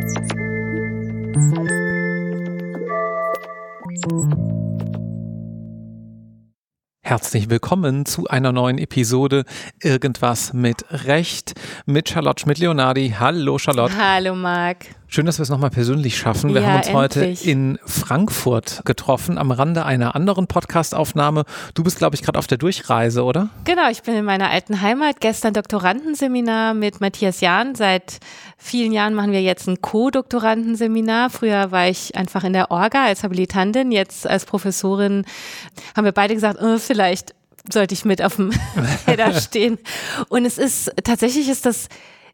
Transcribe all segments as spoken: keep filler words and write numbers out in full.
Herzlich willkommen zu einer neuen Episode Irgendwas mit Recht mit Charlotte Schmidt-Leonardi. Hallo Charlotte. Hallo Marc. Schön, dass wir es nochmal persönlich schaffen. Wir ja, haben uns endlich. heute in Frankfurt getroffen, am Rande einer anderen Podcast-Aufnahme. Du bist, glaube ich, gerade auf der Durchreise, oder? Genau, ich bin in meiner alten Heimat. Gestern Doktorandenseminar mit Matthias Jahn. Seit vielen Jahren machen wir jetzt ein Co-Doktorandenseminar. Früher war ich einfach in der Orga als Habilitantin. Jetzt als Professorin haben wir beide gesagt, oh, vielleicht sollte ich mit auf dem Header stehen. Und es ist, tatsächlich ist das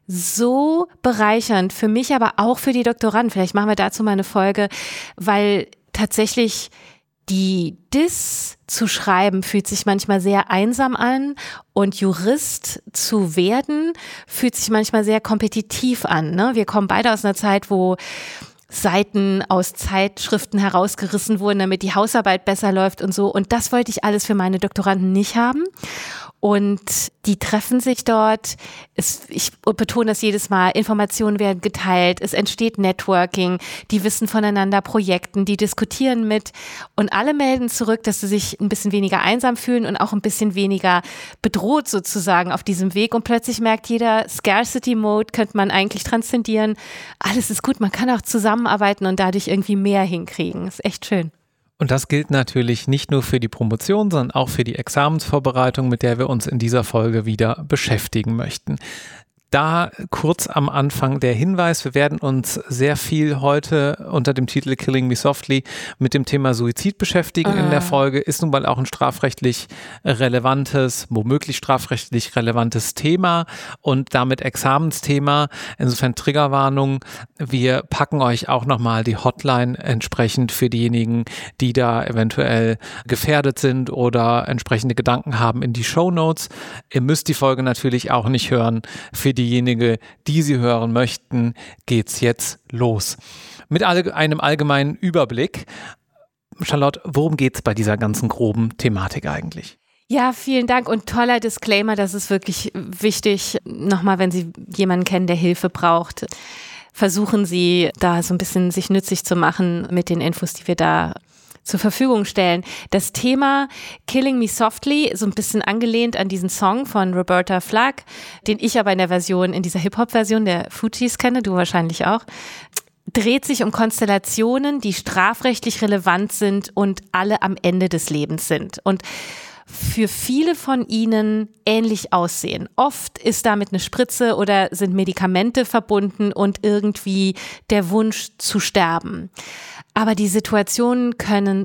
so bereichernd für mich, aber auch für die Doktoranden. Vielleicht machen wir dazu mal eine Folge, weil tatsächlich die Diss zu schreiben fühlt sich manchmal sehr einsam an und Jurist zu werden fühlt sich manchmal sehr kompetitiv an. Ne? Wir kommen beide aus einer Zeit, wo Seiten aus Zeitschriften herausgerissen wurden, damit die Hausarbeit besser läuft und so. Und das wollte ich alles für meine Doktoranden nicht haben. Und die treffen sich dort. Es, ich betone das jedes Mal. Informationen werden geteilt. Es entsteht Networking. Die wissen voneinander Projekten. Die diskutieren mit. Und alle melden zurück, dass sie sich ein bisschen weniger einsam fühlen und auch ein bisschen weniger bedroht sozusagen auf diesem Weg. Und plötzlich merkt jeder, Scarcity Mode könnte man eigentlich transzendieren. Alles ist gut. Man kann auch zusammenarbeiten und dadurch irgendwie mehr hinkriegen. Ist echt schön. Und das gilt natürlich nicht nur für die Promotion, sondern auch für die Examensvorbereitung, mit der wir uns in dieser Folge wieder beschäftigen möchten. Da kurz am Anfang der Hinweis, wir werden uns sehr viel heute unter dem Titel Killing Me Softly mit dem Thema Suizid beschäftigen. Ah. In der Folge ist nun mal auch ein strafrechtlich relevantes, womöglich strafrechtlich relevantes Thema und damit Examensthema. Insofern Triggerwarnung. Wir packen euch auch nochmal die Hotline entsprechend für diejenigen, die da eventuell gefährdet sind oder entsprechende Gedanken haben in die Shownotes. Ihr müsst die Folge natürlich auch nicht hören. Für die Diejenige, die sie hören möchten, geht's jetzt los. Mit all, einem allgemeinen Überblick. Charlotte, worum geht's bei dieser ganzen groben Thematik eigentlich? Ja, vielen Dank und toller Disclaimer, das ist wirklich wichtig. Nochmal, wenn Sie jemanden kennen, der Hilfe braucht, versuchen Sie da so ein bisschen sich nützlich zu machen mit den Infos, die wir da zur Verfügung stellen. Das Thema Killing Me Softly, so ein bisschen angelehnt an diesen Song von Roberta Flack, den ich aber in der Version, in dieser Hip-Hop-Version der Fugees kenne, du wahrscheinlich auch, dreht sich um Konstellationen, die strafrechtlich relevant sind und alle am Ende des Lebens sind. Und für viele von ihnen ähnlich aussehen. Oft ist damit eine Spritze oder sind Medikamente verbunden und irgendwie der Wunsch zu sterben. Aber die Situationen können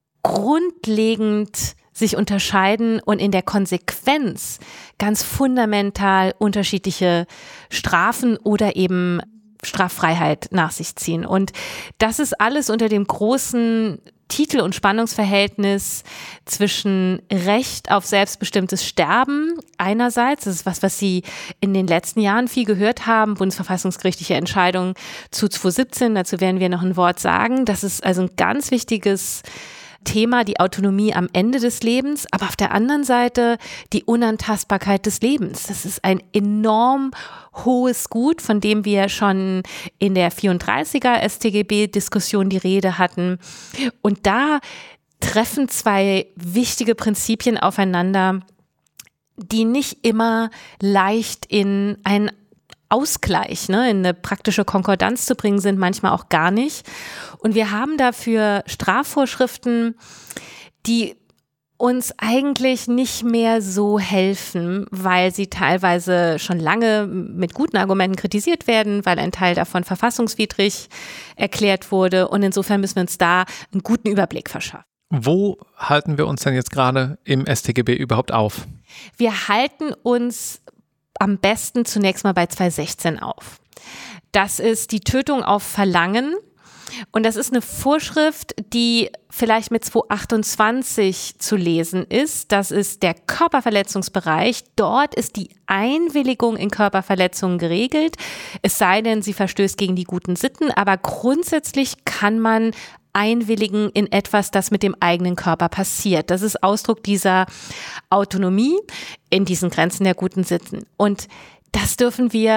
grundlegend sich unterscheiden und in der Konsequenz ganz fundamental unterschiedliche Strafen oder eben Straffreiheit nach sich ziehen. Und das ist alles unter dem großen Titel- und Spannungsverhältnis zwischen Recht auf selbstbestimmtes Sterben einerseits, das ist was, was Sie in den letzten Jahren viel gehört haben, bundesverfassungsgerichtliche Entscheidung zu zweitausendsiebzehn, dazu werden wir noch ein Wort sagen. Das ist also ein ganz wichtiges Thema, die Autonomie am Ende des Lebens, aber auf der anderen Seite die Unantastbarkeit des Lebens. Das ist ein enorm hohes Gut, von dem wir schon in der vierunddreißiger S t G B-Diskussion die Rede hatten. Und da treffen zwei wichtige Prinzipien aufeinander, die nicht immer leicht in einen Ausgleich, ne, in eine praktische Konkordanz zu bringen sind, manchmal auch gar nicht. Und wir haben dafür Strafvorschriften, die uns eigentlich nicht mehr so helfen, weil sie teilweise schon lange mit guten Argumenten kritisiert werden, weil ein Teil davon verfassungswidrig erklärt wurde. Und insofern müssen wir uns da einen guten Überblick verschaffen. Wo halten wir uns denn jetzt gerade im S t G B überhaupt auf? Wir halten uns am besten zunächst mal bei zweitausendsechzehn auf. Das ist die Tötung auf Verlangen. Und das ist eine Vorschrift, die vielleicht mit zweihundertachtundzwanzig zu lesen ist. Das ist der Körperverletzungsbereich. Dort ist die Einwilligung in Körperverletzungen geregelt. Es sei denn, sie verstößt gegen die guten Sitten. Aber grundsätzlich kann man einwilligen in etwas, das mit dem eigenen Körper passiert. Das ist Ausdruck dieser Autonomie in diesen Grenzen der guten Sitten. Und das dürfen wir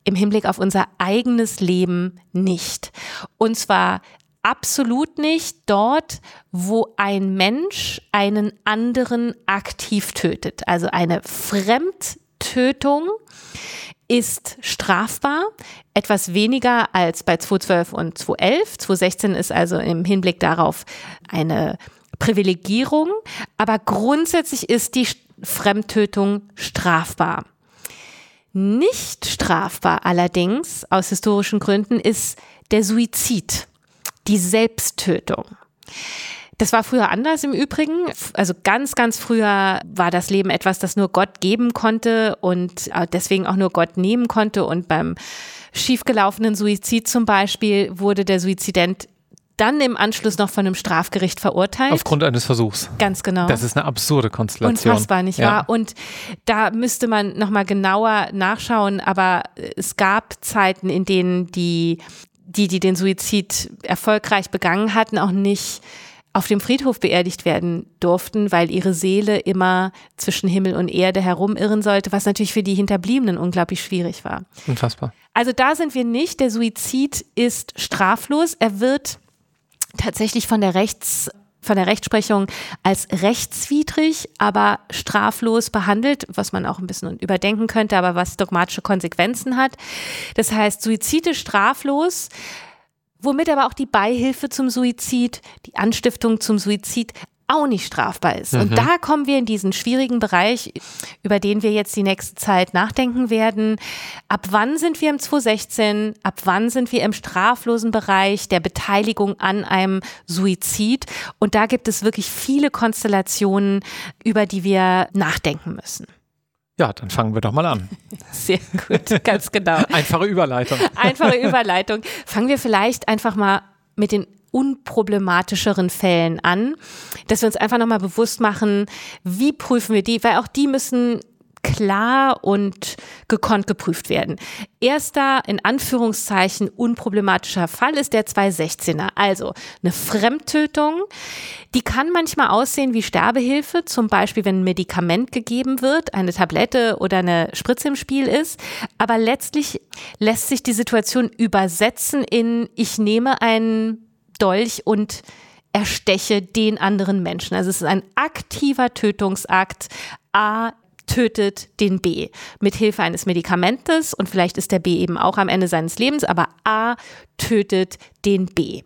im Hinblick auf unser eigenes Leben nicht. Und zwar absolut nicht dort, wo ein Mensch einen anderen aktiv tötet. Also eine Fremdtötung ist strafbar, etwas weniger als bei zweihundertzwölf und zweihundertelf. zweihundertsechzehn ist also im Hinblick darauf eine Privilegierung, aber grundsätzlich ist die Fremdtötung strafbar. Nicht strafbar allerdings, aus historischen Gründen, ist der Suizid, die Selbsttötung. Das war früher anders im Übrigen. Also ganz, ganz früher war das Leben etwas, das nur Gott geben konnte und deswegen auch nur Gott nehmen konnte. Und beim schiefgelaufenen Suizid zum Beispiel wurde der Suizident dann im Anschluss noch von einem Strafgericht verurteilt. Aufgrund eines Versuchs. Ganz genau. Das ist eine absurde Konstellation. Unfassbar, nicht ja. wahr? Und da müsste man nochmal genauer nachschauen, aber es gab Zeiten, in denen die, die, die den Suizid erfolgreich begangen hatten, auch nicht auf dem Friedhof beerdigt werden durften, weil ihre Seele immer zwischen Himmel und Erde herumirren sollte, was natürlich für die Hinterbliebenen unglaublich schwierig war. Unfassbar. Also da sind wir nicht. Der Suizid ist straflos. Er wird tatsächlich von der Rechts, von der Rechtsprechung als rechtswidrig, aber straflos behandelt, was man auch ein bisschen überdenken könnte, aber was dogmatische Konsequenzen hat. Das heißt, Suizid ist straflos, womit aber auch die Beihilfe zum Suizid, die Anstiftung zum Suizid auch nicht strafbar ist. Mhm. Und da kommen wir in diesen schwierigen Bereich, über den wir jetzt die nächste Zeit nachdenken werden. Ab wann sind wir im zweitausendsechzehn? Ab wann sind wir im straflosen Bereich der Beteiligung an einem Suizid? Und da gibt es wirklich viele Konstellationen, über die wir nachdenken müssen. Ja, dann fangen wir doch mal an. Sehr gut, ganz genau. Einfache Überleitung. Einfache Überleitung. Fangen wir vielleicht einfach mal mit den unproblematischeren Fällen an, dass wir uns einfach nochmal bewusst machen, wie prüfen wir die, weil auch die müssen klar und gekonnt geprüft werden. Erster, in Anführungszeichen, unproblematischer Fall ist der zweitausendsechzehner. Also eine Fremdtötung, die kann manchmal aussehen wie Sterbehilfe, zum Beispiel wenn ein Medikament gegeben wird, eine Tablette oder eine Spritze im Spiel ist. Aber letztlich lässt sich die Situation übersetzen in, ich nehme einen Dolch und ersteche den anderen Menschen. Also es ist ein aktiver Tötungsakt. A tötet den B mit Hilfe eines Medikamentes und vielleicht ist der B eben auch am Ende seines Lebens, aber A tötet den B.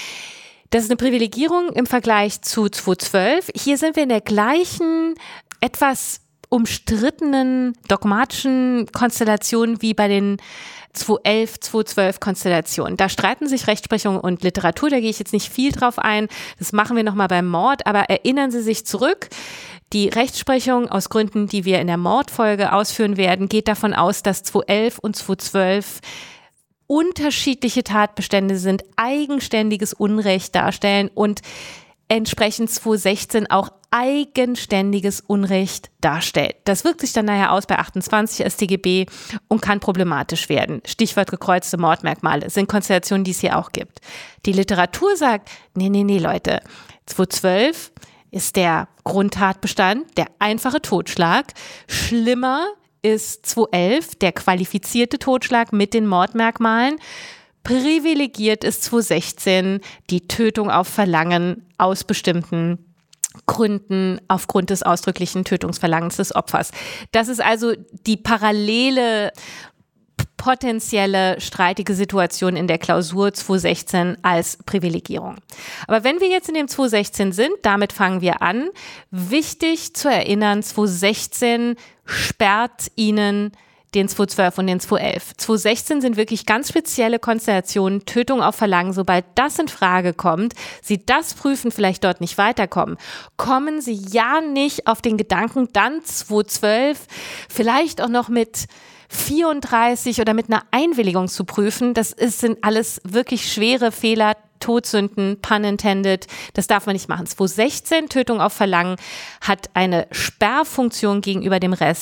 Das ist eine Privilegierung im Vergleich zu zweitausendzwölf. Hier sind wir in der gleichen, etwas umstrittenen dogmatischen Konstellation wie bei den zweitausendelf, zweitausendzwölf Konstellationen. Da streiten sich Rechtsprechung und Literatur, da gehe ich jetzt nicht viel drauf ein. Das machen wir nochmal beim Mord, aber erinnern Sie sich zurück. Die Rechtsprechung aus Gründen, die wir in der Mordfolge ausführen werden, geht davon aus, dass zweitausendelf und zweitausendzwölf unterschiedliche Tatbestände sind, eigenständiges Unrecht darstellen und entsprechend zweitausendsechzehn auch eigenständiges Unrecht darstellt. Das wirkt sich dann nachher aus bei achtundzwanzig S t G B und kann problematisch werden. Stichwort gekreuzte Mordmerkmale sind Konstellationen, die es hier auch gibt. Die Literatur sagt, nee, nee, nee, Leute, zweitausendzwölf ist der Grundtatbestand, der einfache Totschlag. Schlimmer ist zweitausendelf, der qualifizierte Totschlag mit den Mordmerkmalen. Privilegiert ist zweitausendsechzehn die Tötung auf Verlangen aus bestimmten Gründen aufgrund des ausdrücklichen Tötungsverlangens des Opfers. Das ist also die parallele potenzielle streitige Situation in der Klausur zweitausendsechzehn als Privilegierung. Aber wenn wir jetzt in dem zweitausendsechzehn sind, damit fangen wir an. Wichtig zu erinnern, zweitausendsechzehn sperrt Ihnen den zweitausendzwölf und den zweitausendelf. zweitausendsechzehn sind wirklich ganz spezielle Konstellationen, Tötung auf Verlangen. Sobald das in Frage kommt, Sie das prüfen, vielleicht dort nicht weiterkommen, kommen Sie ja nicht auf den Gedanken, dann zweitausendzwölf vielleicht auch noch mit vierunddreißig oder mit einer Einwilligung zu prüfen. Das ist, sind alles wirklich schwere Fehler, Todsünden, pun intended. Das darf man nicht machen. zweitausendsechzehn, Tötung auf Verlangen, hat eine Sperrfunktion gegenüber dem Rest.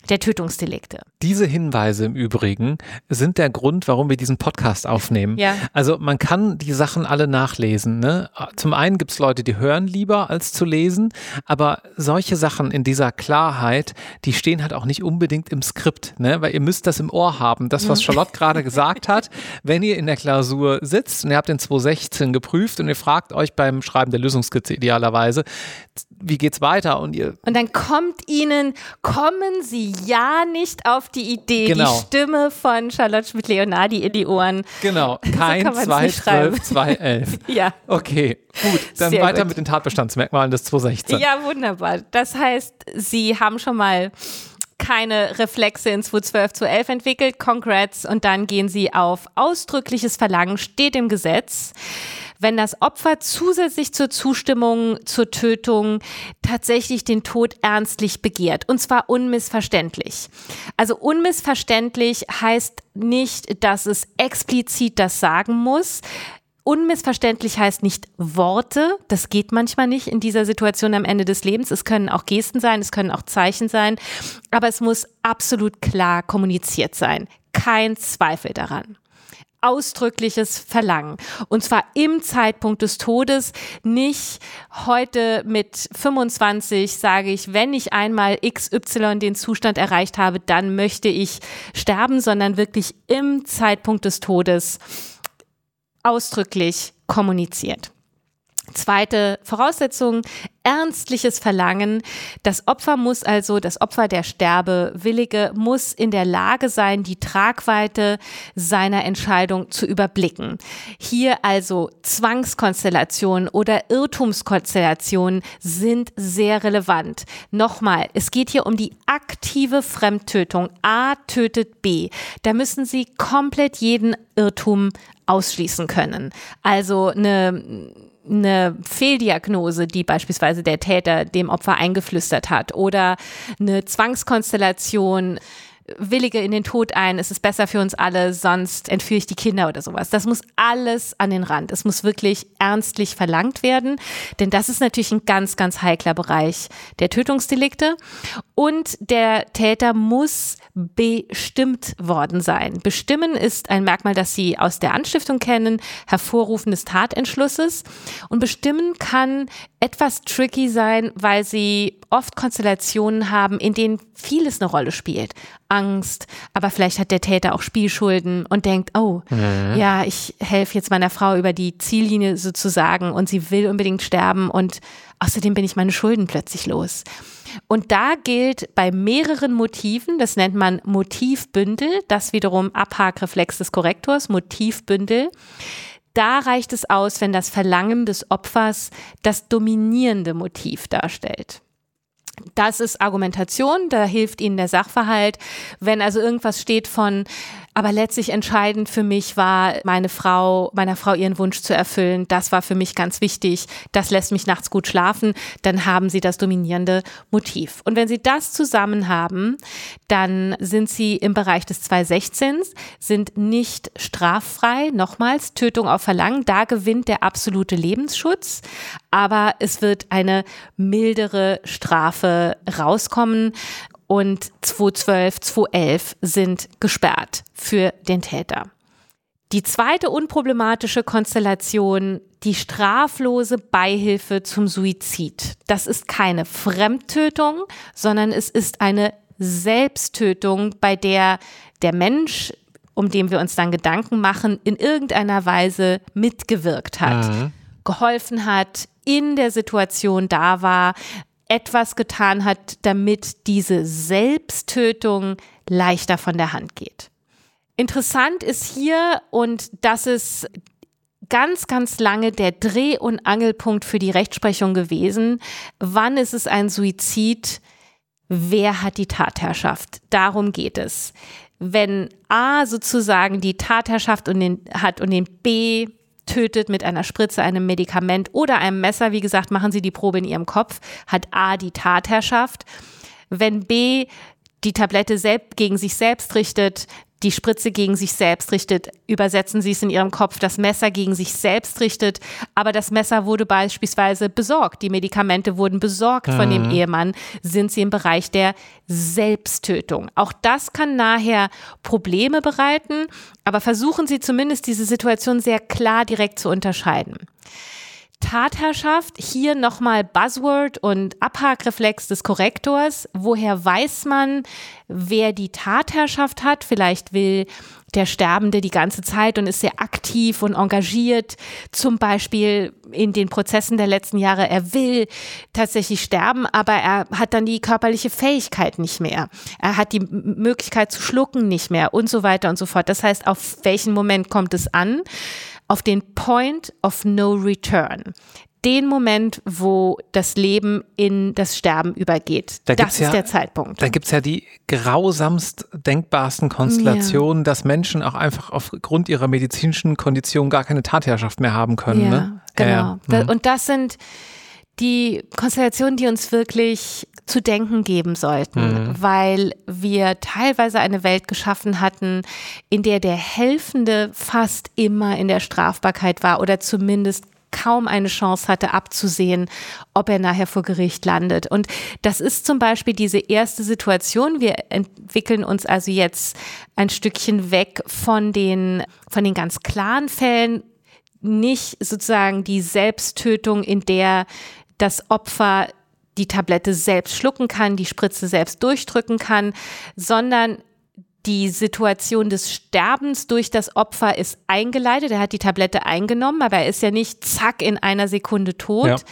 der Tötungsdelikte. Diese Hinweise im Übrigen sind der Grund, warum wir diesen Podcast aufnehmen. Ja. Also man kann die Sachen alle nachlesen. Ne? Zum einen gibt es Leute, die hören lieber als zu lesen, aber solche Sachen in dieser Klarheit, die stehen halt auch nicht unbedingt im Skript, ne? Weil ihr müsst das im Ohr haben. Das, was Charlotte gerade gesagt hat, wenn ihr in der Klausur sitzt und ihr habt den zwanzig sechzehn geprüft und ihr fragt euch beim Schreiben der Lösungskizze idealerweise, wie geht's weiter? Und ihr Und dann kommt ihnen, kommen sie ja nicht auf die Idee, genau. die Stimme von Charlotte Schmidt-Leonardi in die Ohren. Genau, kein so zwei zwölf, zwei elf. Ja. Okay, gut, dann Sehr weiter gut. mit den Tatbestandsmerkmalen des zwanzig sechzehn. Ja, wunderbar. Das heißt, sie haben schon mal keine Reflexe in zwanzig zwölf, zwanzig elf entwickelt, Congrats, und dann gehen sie auf ausdrückliches Verlangen, steht im Gesetz. Wenn das Opfer zusätzlich zur Zustimmung zur Tötung tatsächlich den Tod ernstlich begehrt, und zwar unmissverständlich. Also unmissverständlich heißt nicht, dass es explizit das sagen muss. Unmissverständlich heißt nicht Worte, das geht manchmal nicht in dieser Situation am Ende des Lebens. Es können auch Gesten sein, es können auch Zeichen sein, aber es muss absolut klar kommuniziert sein. Kein Zweifel daran. Ausdrückliches Verlangen. Und zwar im Zeitpunkt des Todes, nicht heute mit fünfundzwanzig sage ich, wenn ich einmal X Y den Zustand erreicht habe, dann möchte ich sterben, sondern wirklich im Zeitpunkt des Todes ausdrücklich kommuniziert. Zweite Voraussetzung, ernstliches Verlangen. Das Opfer muss also, das Opfer, der Sterbewillige, muss in der Lage sein, die Tragweite seiner Entscheidung zu überblicken. Hier also Zwangskonstellationen oder Irrtumskonstellationen sind sehr relevant. Nochmal, es geht hier um die aktive Fremdtötung. A tötet B. Da müssen Sie komplett jeden Irrtum ausschließen können. Also eine eine Fehldiagnose, die beispielsweise der Täter dem Opfer eingeflüstert hat, oder eine Zwangskonstellation, willige in den Tod ein, es ist besser für uns alle, sonst entführe ich die Kinder oder sowas. Das muss alles an den Rand. Es muss wirklich ernstlich verlangt werden, denn das ist natürlich ein ganz, ganz heikler Bereich der Tötungsdelikte. Und der Täter muss bestimmt worden sein. Bestimmen ist ein Merkmal, das Sie aus der Anstiftung kennen, Hervorrufen des Tatentschlusses. Und bestimmen kann etwas tricky sein, weil Sie oft Konstellationen haben, in denen vieles eine Rolle spielt. Angst, aber vielleicht hat der Täter auch Spielschulden und denkt, oh, mhm. ja, ich helfe jetzt meiner Frau über die Ziellinie sozusagen und sie will unbedingt sterben und außerdem bin ich meine Schulden plötzlich los. Und da gilt bei mehreren Motiven, das nennt man Motivbündel, das wiederum Abhakreflex des Korrektors, Motivbündel. Da reicht es aus, wenn das Verlangen des Opfers das dominierende Motiv darstellt. Das ist Argumentation, da hilft Ihnen der Sachverhalt. Wenn also irgendwas steht von, aber letztlich entscheidend für mich war, meine Frau, meiner Frau ihren Wunsch zu erfüllen, das war für mich ganz wichtig, das lässt mich nachts gut schlafen, dann haben Sie das dominierende Motiv. Und wenn Sie das zusammen haben, dann sind Sie im Bereich des zwei sechzehn, sind nicht straffrei, nochmals, Tötung auf Verlangen, da gewinnt der absolute Lebensschutz, aber es wird eine mildere Strafe rauskommen. Und zwanzig zwölf, zwanzig elf sind gesperrt für den Täter. Die zweite unproblematische Konstellation, die straflose Beihilfe zum Suizid. Das ist keine Fremdtötung, sondern es ist eine Selbsttötung, bei der der Mensch, um den wir uns dann Gedanken machen, in irgendeiner Weise mitgewirkt hat, mhm. geholfen hat, in der Situation da war, etwas getan hat, damit diese Selbsttötung leichter von der Hand geht. Interessant ist hier, und das ist ganz, ganz lange der Dreh- und Angelpunkt für die Rechtsprechung gewesen, wann ist es ein Suizid, wer hat die Tatherrschaft? Darum geht es. Wenn A sozusagen die Tatherrschaft und den, hat und den B tötet mit einer Spritze, einem Medikament oder einem Messer, wie gesagt, machen Sie die Probe in Ihrem Kopf, hat A die Tatherrschaft. Wenn B die Tablette selbst gegen sich selbst richtet, die Spritze gegen sich selbst richtet, übersetzen Sie es in Ihrem Kopf, das Messer gegen sich selbst richtet, aber das Messer wurde beispielsweise besorgt, die Medikamente wurden besorgt mhm. von dem Ehemann, sind Sie im Bereich der Selbsttötung. Auch das kann nachher Probleme bereiten, aber versuchen Sie zumindest diese Situation sehr klar direkt zu unterscheiden. Tatherrschaft, hier nochmal Buzzword und Abhakreflex des Korrektors. Woher weiß man, wer die Tatherrschaft hat? Vielleicht will der Sterbende die ganze Zeit und ist sehr aktiv und engagiert, zum Beispiel in den Prozessen der letzten Jahre. Er will tatsächlich sterben, aber er hat dann die körperliche Fähigkeit nicht mehr. Er hat die Möglichkeit zu schlucken nicht mehr und so weiter und so fort. Das heißt, auf welchen Moment kommt es an? Auf den Point of No Return. Den Moment, wo das Leben in das Sterben übergeht. Da das ist ja, der Zeitpunkt. Da gibt es ja die grausamst denkbarsten Konstellationen, ja. dass Menschen auch einfach aufgrund ihrer medizinischen Kondition gar keine Tatherrschaft mehr haben können. Ja, ne? genau. Ja, ja. Und das sind die Konstellationen, die uns wirklich zu denken geben sollten, mhm. weil wir teilweise eine Welt geschaffen hatten, in der der Helfende fast immer in der Strafbarkeit war oder zumindest kaum eine Chance hatte abzusehen, ob er nachher vor Gericht landet. Und das ist zum Beispiel diese erste Situation. Wir entwickeln uns also jetzt ein Stückchen weg von den, von den ganz klaren Fällen, nicht sozusagen die Selbsttötung, in der das Opfer die Tablette selbst schlucken kann, die Spritze selbst durchdrücken kann, sondern die Situation des Sterbens durch das Opfer ist eingeleitet. Er hat die Tablette eingenommen, aber er ist ja nicht zack in einer Sekunde tot. Ja.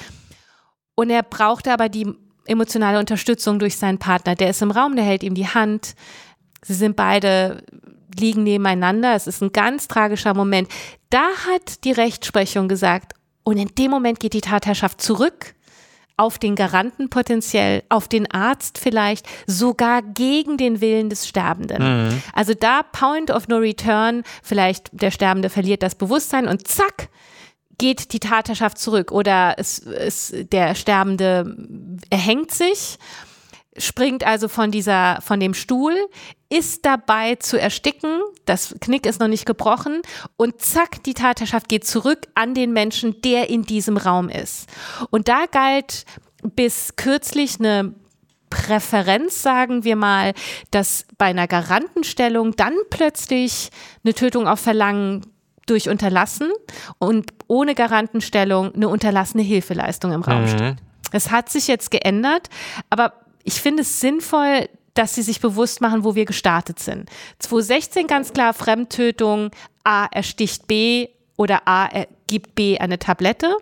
Und er brauchte aber die emotionale Unterstützung durch seinen Partner. Der ist im Raum, der hält ihm die Hand. Sie sind beide, liegen nebeneinander. Es ist ein ganz tragischer Moment. Da hat die Rechtsprechung gesagt, und in dem Moment geht die Tatherrschaft zurück auf den Garanten potenziell, auf den Arzt vielleicht, sogar gegen den Willen des Sterbenden. Mhm. Also da Point of No Return, vielleicht der Sterbende verliert das Bewusstsein und zack, geht die Tatherrschaft zurück oder es, es, der Sterbende erhängt sich, springt also von dieser, von dem Stuhl, ist dabei zu ersticken, das Knick ist noch nicht gebrochen und zack, die Tatherrschaft geht zurück an den Menschen, der in diesem Raum ist. Und da galt bis kürzlich eine Präferenz, sagen wir mal, dass bei einer Garantenstellung dann plötzlich eine Tötung auf Verlangen durch Unterlassen und ohne Garantenstellung eine unterlassene Hilfeleistung im Raum mhm. steht. Es hat sich jetzt geändert, aber ich finde es sinnvoll, dass sie sich bewusst machen, wo wir gestartet sind. zwanzig sechzehn ganz klar Fremdtötung, A ersticht B oder A er gibt B eine Tablette.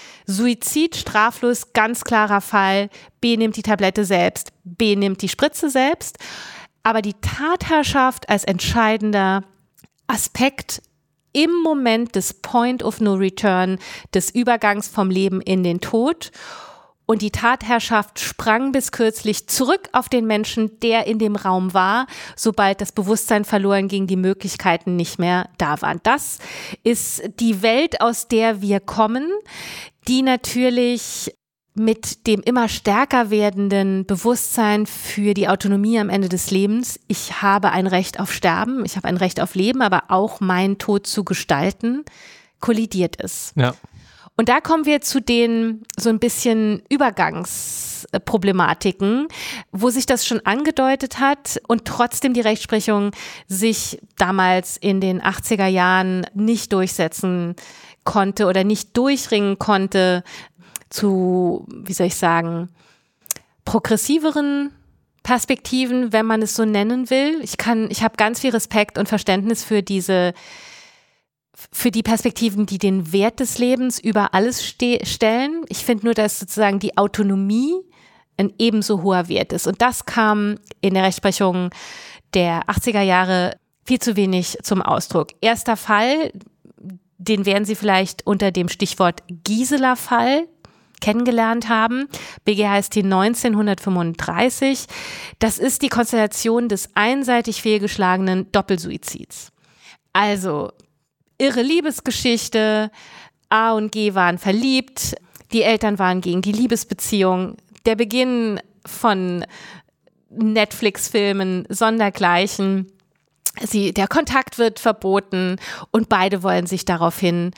Suizid, straflos, ganz klarer Fall, B nimmt die Tablette selbst, B nimmt die Spritze selbst. Aber die Tatherrschaft als entscheidender Aspekt im Moment des Point of No Return, des Übergangs vom Leben in den Tod. Und die Tatherrschaft sprang bis kürzlich zurück auf den Menschen, der in dem Raum war, sobald das Bewusstsein verloren ging, die Möglichkeiten nicht mehr da waren. Das ist die Welt, aus der wir kommen, die natürlich mit dem immer stärker werdenden Bewusstsein für die Autonomie am Ende des Lebens, ich habe ein Recht auf Sterben, ich habe ein Recht auf Leben, aber auch meinen Tod zu gestalten, kollidiert ist. Ja. Und da kommen wir zu den so ein bisschen Übergangsproblematiken, wo sich das schon angedeutet hat und trotzdem die Rechtsprechung sich damals in den achtziger Jahren nicht durchsetzen konnte oder nicht durchringen konnte zu, wie soll ich sagen, progressiveren Perspektiven, wenn man es so nennen will. Ich kann, ich habe ganz viel Respekt und Verständnis für diese für die Perspektiven, die den Wert des Lebens über alles ste- stellen. Ich finde nur, dass sozusagen die Autonomie ein ebenso hoher Wert ist. Und das kam in der Rechtsprechung der achtziger Jahre viel zu wenig zum Ausdruck. Erster Fall, den werden Sie vielleicht unter dem Stichwort Gisela-Fall kennengelernt haben. B G H S T neunzehnhundertfünfunddreißig. Das ist die Konstellation des einseitig fehlgeschlagenen Doppelsuizids. Also irre Liebesgeschichte, A und G waren verliebt, die Eltern waren gegen die Liebesbeziehung. Der Beginn von Netflix-Filmen, sondergleichen. Sie, der Kontakt wird verboten und beide wollen sich daraufhin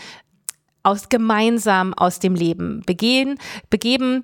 aus, gemeinsam aus dem Leben begehen, begeben.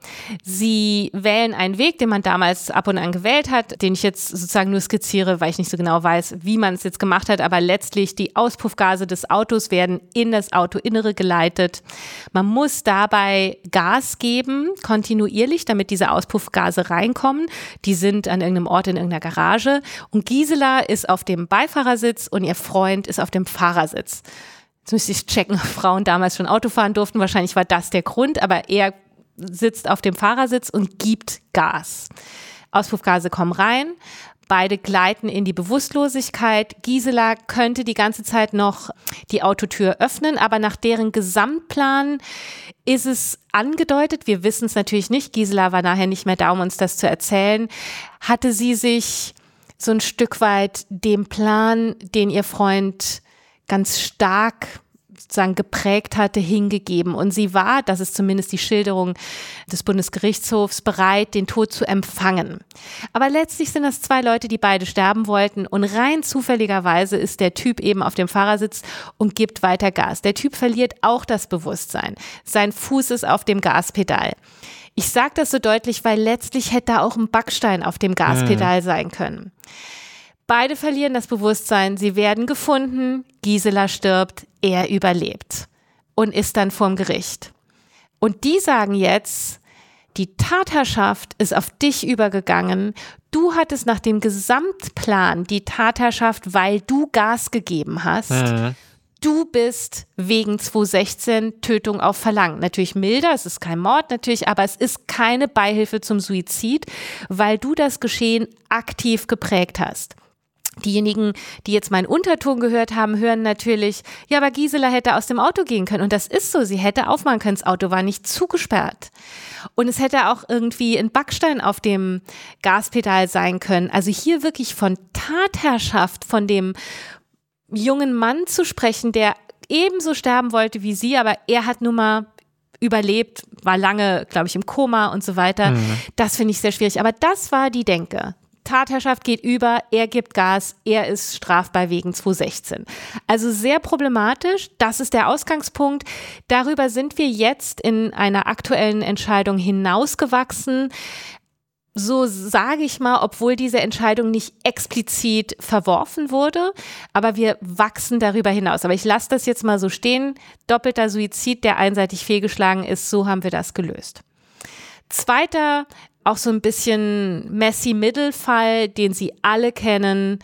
Sie wählen einen Weg, den man damals ab und an gewählt hat, den ich jetzt sozusagen nur skizziere, weil ich nicht so genau weiß, wie man es jetzt gemacht hat, aber letztlich die Auspuffgase des Autos werden in das Autoinnere geleitet. Man muss dabei Gas geben, kontinuierlich, damit diese Auspuffgase reinkommen. Die sind an irgendeinem Ort in irgendeiner Garage und Gisela ist auf dem Beifahrersitz und ihr Freund ist auf dem Fahrersitz. Jetzt müsste ich checken, ob Frauen damals schon Auto fahren durften. Wahrscheinlich war das der Grund, aber er sitzt auf dem Fahrersitz und gibt Gas. Auspuffgase kommen rein, beide gleiten in die Bewusstlosigkeit. Gisela könnte die ganze Zeit noch die Autotür öffnen, aber nach deren Gesamtplan ist es angedeutet, wir wissen es natürlich nicht, Gisela war nachher nicht mehr da, um uns das zu erzählen, hatte sie sich so ein Stück weit dem Plan, den ihr Freund ganz stark sozusagen geprägt hatte, hingegeben. Und sie war, das ist zumindest die Schilderung des Bundesgerichtshofs, bereit, den Tod zu empfangen. Aber letztlich sind das zwei Leute, die beide sterben wollten. Und rein zufälligerweise ist der Typ eben auf dem Fahrersitz und gibt weiter Gas. Der Typ verliert auch das Bewusstsein. Sein Fuß ist auf dem Gaspedal. Ich sage das so deutlich, weil letztlich hätte da auch ein Backstein auf dem Gaspedal sein können. Beide verlieren das Bewusstsein, sie werden gefunden, Gisela stirbt, er überlebt und ist dann vorm Gericht. Und die sagen jetzt, die Tatherrschaft ist auf dich übergegangen, du hattest nach dem Gesamtplan die Tatherrschaft, weil du Gas gegeben hast. Mhm. Du bist wegen zweihundertsechzehn Tötung auf Verlangen. Natürlich milder, es ist kein Mord natürlich, aber es ist keine Beihilfe zum Suizid, weil du das Geschehen aktiv geprägt hast. Diejenigen, die jetzt meinen Unterton gehört haben, hören natürlich, ja, aber Gisela hätte aus dem Auto gehen können. Und das ist so, sie hätte aufmachen können, das Auto war nicht zugesperrt. Und es hätte auch irgendwie ein Backstein auf dem Gaspedal sein können. Also hier wirklich von Tatherrschaft, von dem jungen Mann zu sprechen, der ebenso sterben wollte wie sie, aber er hat nun mal überlebt, war lange, glaube ich, im Koma und so weiter. Mhm. Das finde ich sehr schwierig. Aber das war die Denke. Tatherrschaft geht über, er gibt Gas, er ist strafbar wegen zweihundertsechzehn. Also sehr problematisch, das ist der Ausgangspunkt. Darüber sind wir jetzt in einer aktuellen Entscheidung hinausgewachsen. So sage ich mal, obwohl diese Entscheidung nicht explizit verworfen wurde, aber wir wachsen darüber hinaus. Aber ich lasse das jetzt mal so stehen. Doppelter Suizid, der einseitig fehlgeschlagen ist, so haben wir das gelöst. Zweiter, auch so ein bisschen Messi-Middle-Fall, den Sie alle kennen,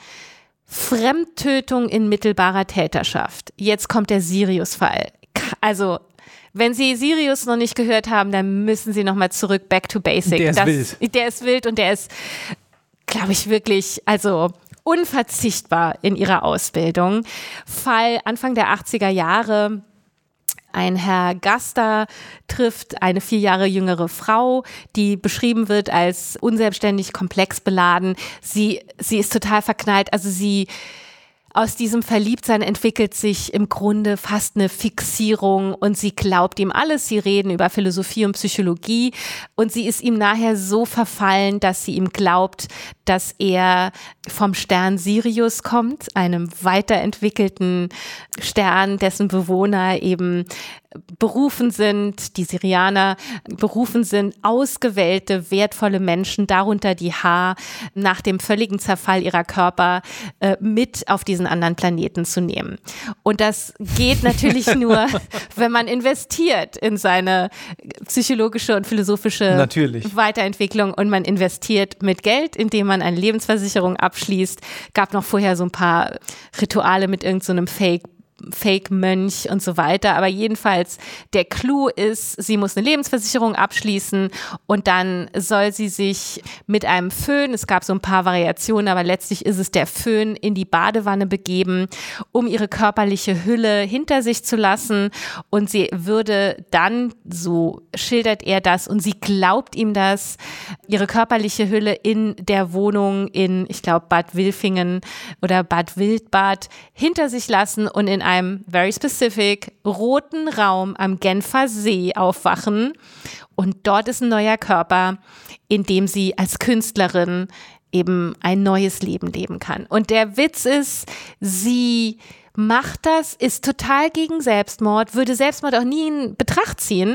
Fremdtötung in mittelbarer Täterschaft. Jetzt kommt der Sirius-Fall. Also wenn Sie Sirius noch nicht gehört haben, dann müssen Sie nochmal zurück, back to basic. Der ist das, wild. Der ist wild und der ist, glaube ich, wirklich, also unverzichtbar in ihrer Ausbildung. Fall Anfang der achtziger Jahre. Ein Herr Gaster trifft eine vier Jahre jüngere Frau, die beschrieben wird als unselbstständig, komplex beladen. Sie, sie ist total verknallt, also sie aus diesem Verliebtsein entwickelt sich im Grunde fast eine Fixierung und sie glaubt ihm alles. Sie reden über Philosophie und Psychologie und sie ist ihm nachher so verfallen, dass sie ihm glaubt, dass er vom Stern Sirius kommt, einem weiterentwickelten Stern, dessen Bewohner eben berufen sind, die Sirianer berufen sind, ausgewählte, wertvolle Menschen, darunter die H, nach dem völligen Zerfall ihrer Körper äh, mit auf diesen anderen Planeten zu nehmen. Und das geht natürlich nur, wenn man investiert in seine psychologische und philosophische natürlich. Weiterentwicklung und man investiert mit Geld, indem man eine Lebensversicherung abschließt. Gab noch vorher so ein paar Rituale mit irgendeinem so Fake Fake-Mönch und so weiter, aber jedenfalls der Clou ist, sie muss eine Lebensversicherung abschließen und dann soll sie sich mit einem Föhn, es gab so ein paar Variationen, aber letztlich ist es der Föhn, in die Badewanne begeben, um ihre körperliche Hülle hinter sich zu lassen und sie würde dann, so schildert er das und sie glaubt ihm das, ihre körperliche Hülle in der Wohnung in, ich glaube, Bad Wilfingen oder Bad Wildbad hinter sich lassen und in einem very specific roten Raum am Genfer See aufwachen und dort ist ein neuer Körper, in dem sie als Künstlerin eben ein neues Leben leben kann. Und der Witz ist, sie macht das, ist total gegen Selbstmord, würde Selbstmord auch nie in Betracht ziehen.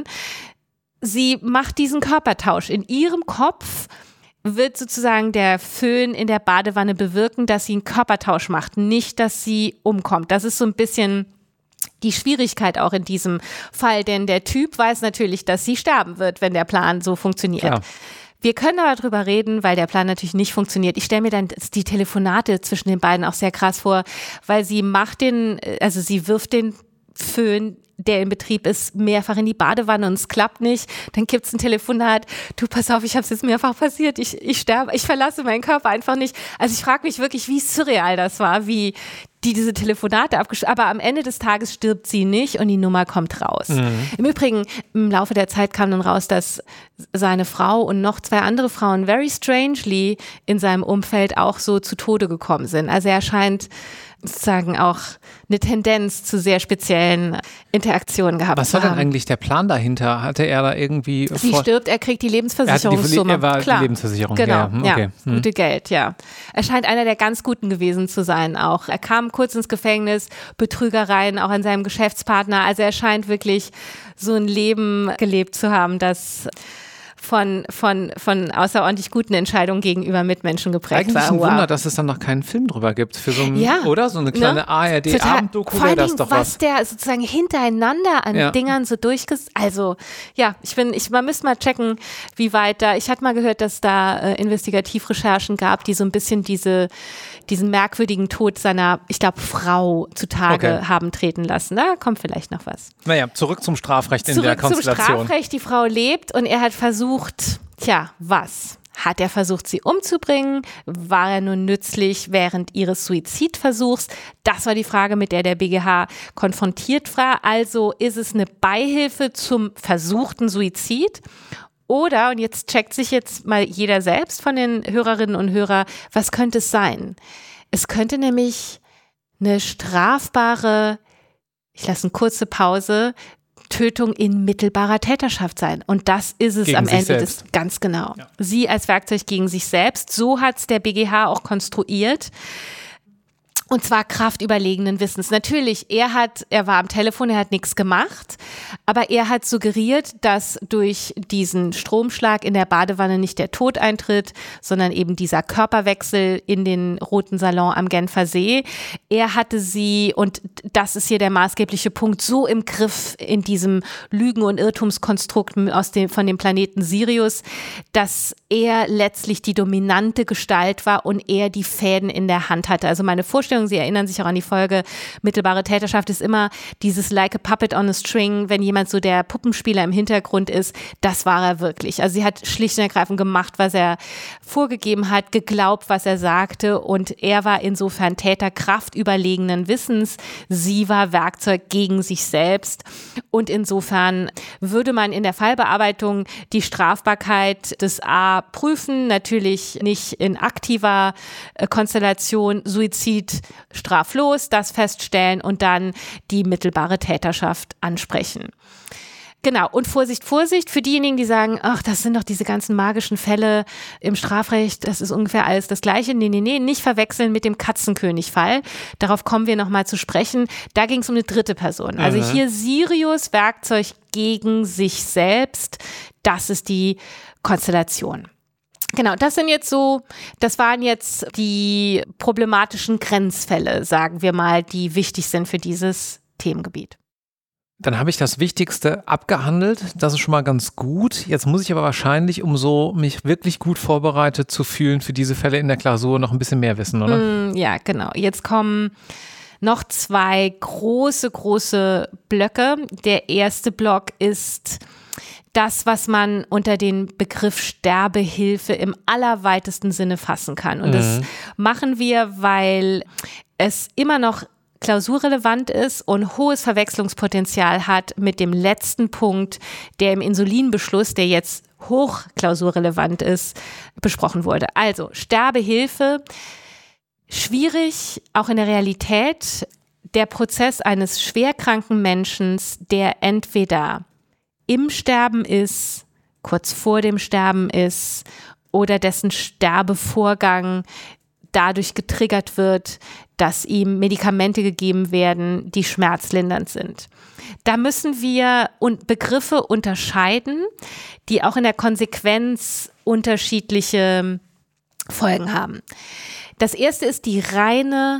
Sie macht diesen Körpertausch. In ihrem Kopf wird sozusagen der Föhn in der Badewanne bewirken, dass sie einen Körpertausch macht, nicht, dass sie umkommt. Das ist so ein bisschen die Schwierigkeit auch in diesem Fall, denn der Typ weiß natürlich, dass sie sterben wird, wenn der Plan so funktioniert. Ja. Wir können aber drüber reden, weil der Plan natürlich nicht funktioniert. Ich stelle mir dann die Telefonate zwischen den beiden auch sehr krass vor, weil sie macht den, also sie wirft den Föhn, der in Betrieb ist, mehrfach in die Badewanne und es klappt nicht. Dann gibt's ein Telefonat. Du, pass auf, ich habe es jetzt mehrfach passiert. Ich, ich sterbe, ich verlasse meinen Körper einfach nicht. Also ich frage mich wirklich, wie surreal das war, wie die diese Telefonate abgeschlossen. Aber am Ende des Tages stirbt sie nicht und die Nummer kommt raus. Mhm. Im Übrigen, im Laufe der Zeit kam dann raus, dass seine Frau und noch zwei andere Frauen very strangely in seinem Umfeld auch so zu Tode gekommen sind. Also er scheint sozusagen auch eine Tendenz zu sehr speziellen Interaktionen gehabt Was zu war haben. denn eigentlich der Plan dahinter? Hatte er da irgendwie... Sie stirbt, er kriegt die Lebensversicherungssumme. Er, die, er war Klar. die Lebensversicherung. Genau, ja, okay. ja, hm. gute Geld, ja. Er scheint einer der ganz Guten gewesen zu sein auch. Er kam kurz ins Gefängnis, Betrügereien auch an seinem Geschäftspartner. Also er scheint wirklich so ein Leben gelebt zu haben, das von, von, von außerordentlich guten Entscheidungen gegenüber Mitmenschen geprägt Eigentlich war. Eigentlich ein wow. Wunder, dass es dann noch keinen Film drüber gibt. Für so ein, ja, oder? So eine kleine ne? A R D-Abenddoku wäre das doch was. Was der sozusagen hintereinander an ja. Dingern so durchges... Also, ja, ich bin, ich, man müsste mal checken, wie weit da... Ich hatte mal gehört, dass da äh, Investigativrecherchen gab, die so ein bisschen diese, diesen merkwürdigen Tod seiner, ich glaube, Frau zutage okay. haben treten lassen. Da kommt vielleicht noch was. Naja, zurück zum Strafrecht in zurück der Konstellation. Zurück zum Strafrecht. Die Frau lebt und er hat versucht, tja, was? Hat er versucht, sie umzubringen? War er nur nützlich während ihres Suizidversuchs? Das war die Frage, mit der der B G H konfrontiert war. Also ist es eine Beihilfe zum versuchten Suizid? Oder, und jetzt checkt sich jetzt mal jeder selbst von den Hörerinnen und Hörern, was könnte es sein? Es könnte nämlich eine strafbare, ich lasse eine kurze Pause, Tötung in mittelbarer Täterschaft sein. Und das ist es gegen am Ende selbst. des, ganz genau. Ja. Sie als Werkzeug gegen sich selbst. So hat es der B G H auch konstruiert. Und zwar kraftüberlegenen Wissens. Natürlich, er hat, er war am Telefon, er hat nichts gemacht, aber er hat suggeriert, dass durch diesen Stromschlag in der Badewanne nicht der Tod eintritt, sondern eben dieser Körperwechsel in den Roten Salon am Genfer See. Er hatte sie, und das ist hier der maßgebliche Punkt, so im Griff in diesem Lügen- und Irrtumskonstrukt aus dem, von dem Planeten Sirius, dass er letztlich die dominante Gestalt war und er die Fäden in der Hand hatte. Also meine Vorstellung, Sie erinnern sich auch an die Folge, mittelbare Täterschaft ist immer dieses like a puppet on a string, wenn jemand so der Puppenspieler im Hintergrund ist, das war er wirklich. Also sie hat schlicht und ergreifend gemacht, was er vorgegeben hat, geglaubt, was er sagte, und er war insofern Täter kraftüberlegenen Wissens, sie war Werkzeug gegen sich selbst, und insofern würde man in der Fallbearbeitung die Strafbarkeit des A prüfen, natürlich nicht in aktiver Konstellation, Suizid straflos, das feststellen und dann die mittelbare Täterschaft ansprechen. Genau, und Vorsicht, Vorsicht für diejenigen, die sagen, ach, das sind doch diese ganzen magischen Fälle im Strafrecht, das ist ungefähr alles das Gleiche. Nee, nee, nee, nicht verwechseln mit dem Katzenkönig-Fall. Darauf kommen wir nochmal zu sprechen. Da ging es um eine dritte Person. Also mhm. hier Sirius, Werkzeug gegen sich selbst. Das ist die Konstellation. Genau, das sind jetzt so, das waren jetzt die problematischen Grenzfälle, sagen wir mal, die wichtig sind für dieses Themengebiet. Dann habe ich das Wichtigste abgehandelt. Das ist schon mal ganz gut. Jetzt muss ich aber wahrscheinlich, um so mich wirklich gut vorbereitet zu fühlen für diese Fälle in der Klausur, noch ein bisschen mehr wissen, oder? Mm, ja, genau. Jetzt kommen noch zwei große, große Blöcke. Der erste Block ist das, was man unter den Begriff Sterbehilfe im allerweitesten Sinne fassen kann. Und mhm. das machen wir, weil es immer noch klausurrelevant ist und hohes Verwechslungspotenzial hat mit dem letzten Punkt, der im Insulinbeschluss, der jetzt hoch klausurrelevant ist, besprochen wurde. Also Sterbehilfe, schwierig, auch in der Realität, der Prozess eines schwerkranken Menschen, der entweder im Sterben ist, kurz vor dem Sterben ist oder dessen Sterbevorgang dadurch getriggert wird, dass ihm Medikamente gegeben werden, die schmerzlindernd sind. Da müssen wir Begriffe unterscheiden, die auch in der Konsequenz unterschiedliche Folgen haben. Das erste ist die reine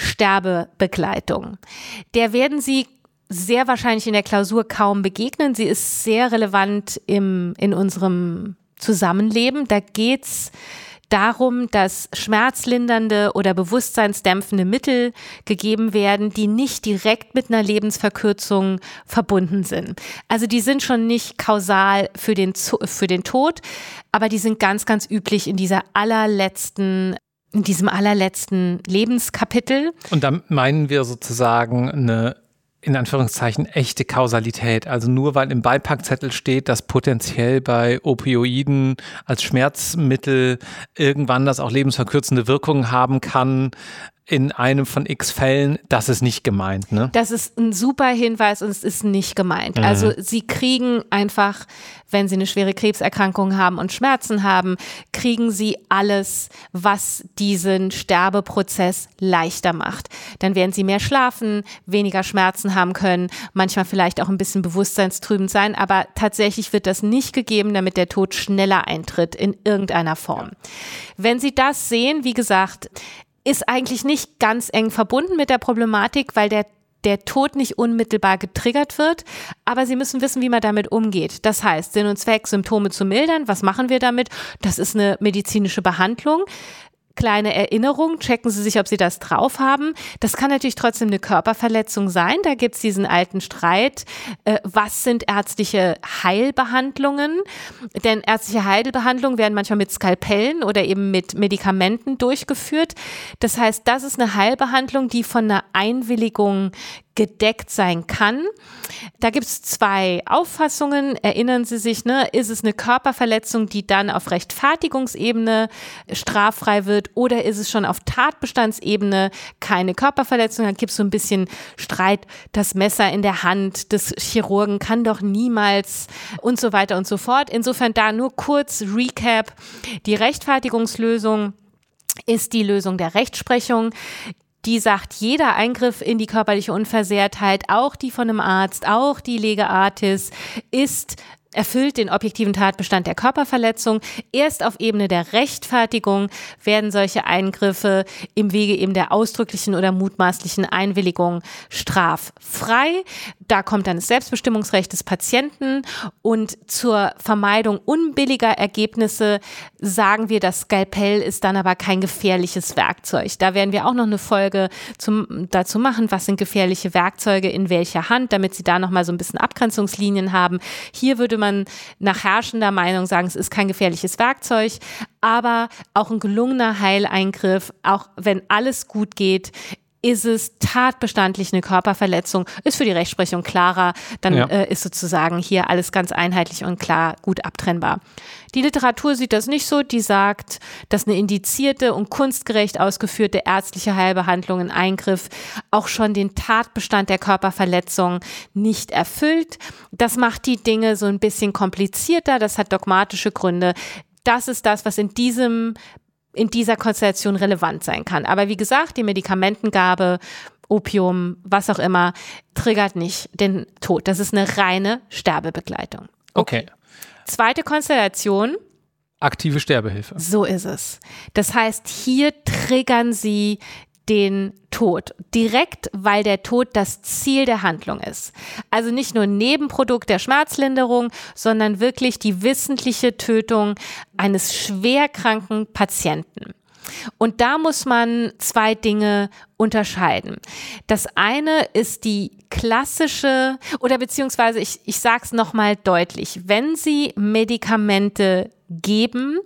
Sterbebegleitung. Der werden Sie sehr wahrscheinlich in der Klausur kaum begegnen. Sie ist sehr relevant im, in unserem Zusammenleben. Da geht's darum, dass schmerzlindernde oder bewusstseinsdämpfende Mittel gegeben werden, die nicht direkt mit einer Lebensverkürzung verbunden sind. Also die sind schon nicht kausal für den, für den Tod, aber die sind ganz, ganz üblich in dieser allerletzten, in diesem allerletzten Lebenskapitel. Und da meinen wir sozusagen eine, in Anführungszeichen, echte Kausalität. Also nur weil im Beipackzettel steht, dass potenziell bei Opioiden als Schmerzmittel irgendwann das auch lebensverkürzende Wirkungen haben kann, in einem von x Fällen, das ist nicht gemeint, ne? Das ist ein super Hinweis und es ist nicht gemeint. Mhm. Also Sie kriegen einfach, wenn Sie eine schwere Krebserkrankung haben und Schmerzen haben, kriegen Sie alles, was diesen Sterbeprozess leichter macht. Dann werden Sie mehr schlafen, weniger Schmerzen haben können, manchmal vielleicht auch ein bisschen bewusstseinstrübend sein, aber tatsächlich wird das nicht gegeben, damit der Tod schneller eintritt in irgendeiner Form. Wenn Sie das sehen, wie gesagt, ist eigentlich nicht ganz eng verbunden mit der Problematik, weil der, der Tod nicht unmittelbar getriggert wird, aber Sie müssen wissen, wie man damit umgeht. Das heißt, Sinn und Zweck, Symptome zu mildern. Was machen wir damit? Das ist eine medizinische Behandlung. Kleine Erinnerung, checken Sie sich, ob Sie das drauf haben. Das kann natürlich trotzdem eine Körperverletzung sein. Da gibt es diesen alten Streit. Äh, was sind ärztliche Heilbehandlungen? Denn ärztliche Heilbehandlungen werden manchmal mit Skalpellen oder eben mit Medikamenten durchgeführt. Das heißt, das ist eine Heilbehandlung, die von einer Einwilligung gedeckt sein kann. Da gibt es zwei Auffassungen. Erinnern Sie sich, ne, ist es eine Körperverletzung, die dann auf Rechtfertigungsebene straffrei wird, oder ist es schon auf Tatbestandsebene keine Körperverletzung? Da gibt es so ein bisschen Streit. Das Messer in der Hand des Chirurgen kann doch niemals und so weiter und so fort. Insofern da nur kurz Recap. Die Rechtfertigungslösung ist die Lösung der Rechtsprechung. Die sagt, jeder Eingriff in die körperliche Unversehrtheit, auch die von einem Arzt, auch die Lege artis, ist erfüllt den objektiven Tatbestand der Körperverletzung. Erst auf Ebene der Rechtfertigung werden solche Eingriffe im Wege eben der ausdrücklichen oder mutmaßlichen Einwilligung straffrei. Da kommt dann das Selbstbestimmungsrecht des Patienten, und zur Vermeidung unbilliger Ergebnisse sagen wir, das Skalpell ist dann aber kein gefährliches Werkzeug. Da werden wir auch noch eine Folge zum, dazu machen, was sind gefährliche Werkzeuge in welcher Hand, damit Sie da nochmal so ein bisschen Abgrenzungslinien haben. Hier würde man nach herrschender Meinung sagen, es ist kein gefährliches Werkzeug, aber auch ein gelungener Heileingriff, auch wenn alles gut geht, ist es tatbestandlich eine Körperverletzung, ist für die Rechtsprechung klarer, dann ja. äh, ist sozusagen hier alles ganz einheitlich und klar, gut abtrennbar. Die Literatur sieht das nicht so, die sagt, dass eine indizierte und kunstgerecht ausgeführte ärztliche Heilbehandlung, ein Eingriff, auch schon den Tatbestand der Körperverletzung nicht erfüllt. Das macht die Dinge so ein bisschen komplizierter, das hat dogmatische Gründe. Das ist das, was in diesem in dieser Konstellation relevant sein kann. Aber wie gesagt, die Medikamentengabe, Opium, was auch immer, triggert nicht den Tod. Das ist eine reine Sterbebegleitung. Okay. Zweite Konstellation. Aktive Sterbehilfe. So ist es. Das heißt, hier triggern Sie den Tod. Direkt, weil der Tod das Ziel der Handlung ist. Also nicht nur ein Nebenprodukt der Schmerzlinderung, sondern wirklich die wissentliche Tötung eines schwerkranken Patienten. Und da muss man zwei Dinge unterscheiden. Das eine ist die klassische, oder beziehungsweise ich, ich sage es nochmal deutlich, wenn Sie Medikamente geben,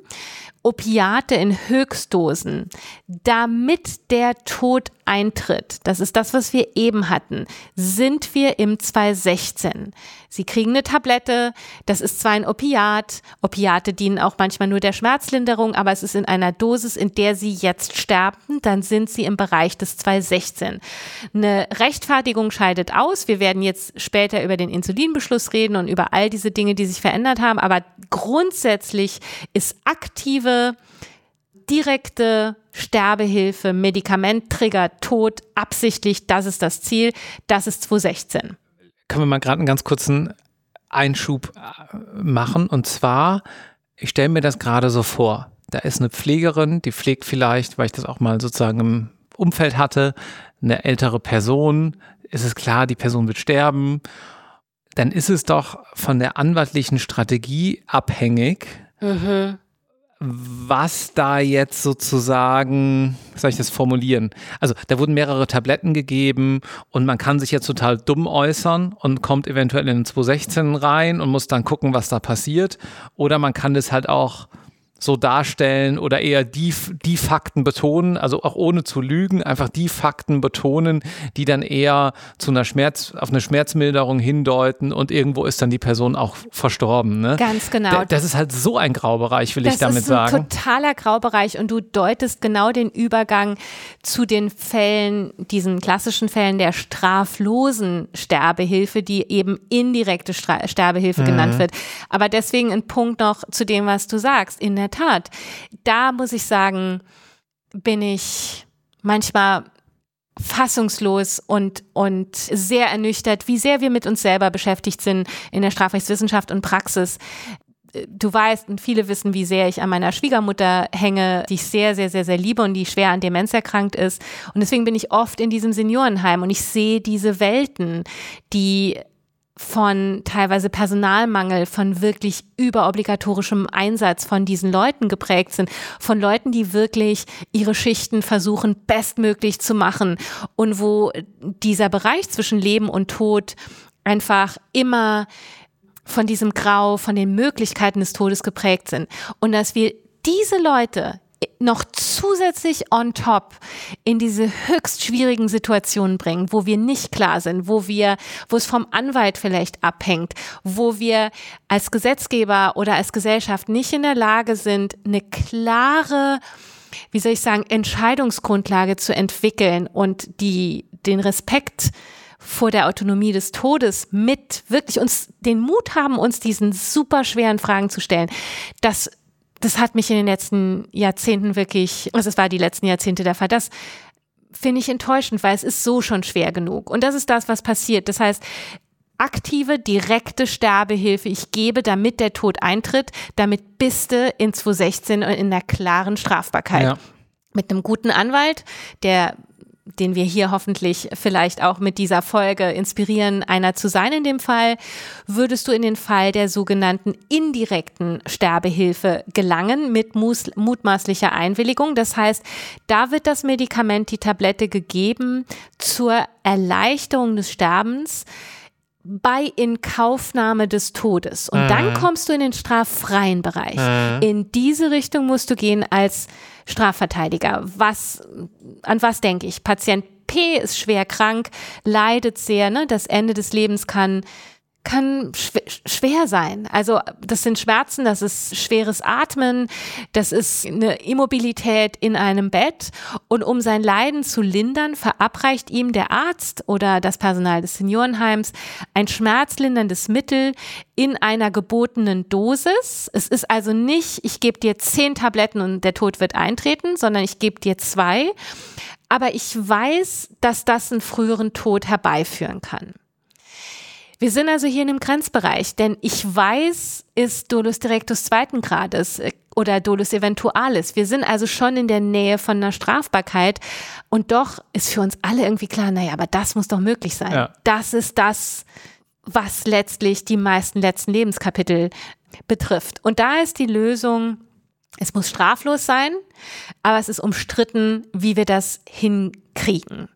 Opiate in Höchstdosen, damit der Tod eintritt, das ist das, was wir eben hatten, sind wir im zweitausendsechzehn. Sie kriegen eine Tablette, das ist zwar ein Opiat, Opiate dienen auch manchmal nur der Schmerzlinderung, aber es ist in einer Dosis, in der Sie jetzt sterben, dann sind Sie im Bereich des zweitausendsechzehn. Eine Rechtfertigung scheidet aus, wir werden jetzt später über den Insulinbeschluss reden und über all diese Dinge, die sich verändert haben, aber grundsätzlich ist aktive aktive, direkte Sterbehilfe, Medikament, Trigger, Tod, absichtlich, das ist das Ziel, das ist zweitausendsechzehn. Können wir mal gerade einen ganz kurzen Einschub machen, und zwar, ich stelle mir das gerade so vor, da ist eine Pflegerin, die pflegt vielleicht, weil ich das auch mal sozusagen im Umfeld hatte, eine ältere Person, ist es klar, die Person wird sterben, dann ist es doch von der anwaltlichen Strategie abhängig, mhm. was da jetzt sozusagen, wie soll ich das formulieren? Also da wurden mehrere Tabletten gegeben und man kann sich jetzt total dumm äußern und kommt eventuell in den zweitausendsechzehn rein und muss dann gucken, was da passiert. Oder man kann das halt auch so darstellen oder eher die, die Fakten betonen, also auch ohne zu lügen, einfach die Fakten betonen, die dann eher zu einer Schmerz, auf eine Schmerzmilderung hindeuten, und irgendwo ist dann die Person auch verstorben. Ne? Ganz genau. Das ist halt so ein Graubereich, will das ich damit sagen. Das ist ein totaler Graubereich, und du deutest genau den Übergang zu den Fällen, diesen klassischen Fällen der straflosen Sterbehilfe, die eben indirekte Stra- Sterbehilfe mhm. genannt wird. Aber deswegen ein Punkt noch zu dem, was du sagst. In der Tat, da muss ich sagen, bin ich manchmal fassungslos und, und sehr ernüchtert, wie sehr wir mit uns selber beschäftigt sind in der Strafrechtswissenschaft und Praxis. Du weißt, und viele wissen, wie sehr ich an meiner Schwiegermutter hänge, die ich sehr, sehr, sehr, sehr liebe und die schwer an Demenz erkrankt ist. Und deswegen bin ich oft in diesem Seniorenheim und ich sehe diese Welten, die von teilweise Personalmangel, von wirklich überobligatorischem Einsatz von diesen Leuten geprägt sind, von Leuten, die wirklich ihre Schichten versuchen, bestmöglich zu machen, und wo dieser Bereich zwischen Leben und Tod einfach immer von diesem Grau, von den Möglichkeiten des Todes geprägt sind. Und dass wir diese Leute noch zusätzlich on top in diese höchst schwierigen Situationen bringen, wo wir nicht klar sind, wo wir, wo es vom Anwalt vielleicht abhängt, wo wir als Gesetzgeber oder als Gesellschaft nicht in der Lage sind, eine klare, wie soll ich sagen, Entscheidungsgrundlage zu entwickeln und die, den Respekt vor der Autonomie des Todes mit wirklich uns den Mut haben, uns diesen super schweren Fragen zu stellen. Das Das hat mich in den letzten Jahrzehnten wirklich, also es war die letzten Jahrzehnte der Fall, das finde ich enttäuschend, weil es ist so schon schwer genug. Und das ist das, was passiert. Das heißt, aktive, direkte Sterbehilfe, ich gebe, damit der Tod eintritt, damit bist du in zweitausendsechzehn in einer klaren Strafbarkeit. Ja. Mit einem guten Anwalt, der den wir hier hoffentlich vielleicht auch mit dieser Folge inspirieren, einer zu sein in dem Fall, würdest du in den Fall der sogenannten indirekten Sterbehilfe gelangen mit mus- mutmaßlicher Einwilligung. Das heißt, da wird das Medikament, die Tablette gegeben zur Erleichterung des Sterbens bei Inkaufnahme des Todes. Und mhm. dann kommst du in den straffreien Bereich. Mhm. In diese Richtung musst du gehen als Strafverteidiger. Was, an was denke ich? Patient P ist schwer krank, leidet sehr, ne? Das Ende des Lebens kann kann schw- schwer sein. Also das sind Schmerzen, das ist schweres Atmen, das ist eine Immobilität in einem Bett, und um sein Leiden zu lindern, verabreicht ihm der Arzt oder das Personal des Seniorenheims ein schmerzlinderndes Mittel in einer gebotenen Dosis. Es ist also nicht, ich gebe dir zehn Tabletten und der Tod wird eintreten, sondern ich gebe dir zwei, aber ich weiß, dass das einen früheren Tod herbeiführen kann. Wir sind also hier in einem Grenzbereich, denn ich weiß, ist Dolus directus zweiten Grades oder Dolus eventualis. Wir sind also schon in der Nähe von einer Strafbarkeit, und doch ist für uns alle irgendwie klar, naja, aber das muss doch möglich sein. Ja. Das ist das, was letztlich die meisten letzten Lebenskapitel betrifft. Und da ist die Lösung, es muss straflos sein, aber es ist umstritten, wie wir das hinkriegen.